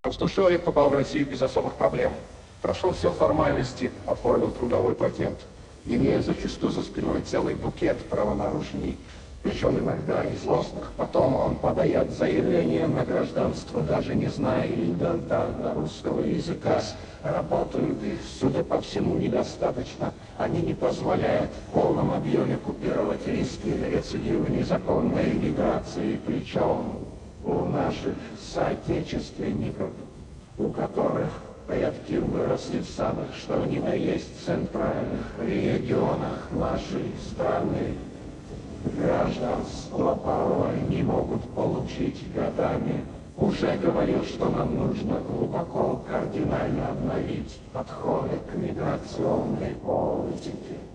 что человек попал в Россию без особых проблем. Прошел все формальности, оформил трудовой патент, имея зачастую за спиной целый букет правонарушений, причем иногда и злостных. Потом он подает заявление на гражданство, даже не зная элементарно русского языка. Работают и, судя по всему, недостаточно. Они не позволяют в полном объеме купировать риски рецидива незаконной иммиграции, причем у наших соотечественников, у которых предки выросли в самых что ни на есть центральных регионах нашей страны. Гражданство порой не могут получить годами. Уже говорил, что нам нужно глубоко, кардинально обновить подходы к миграционной политике.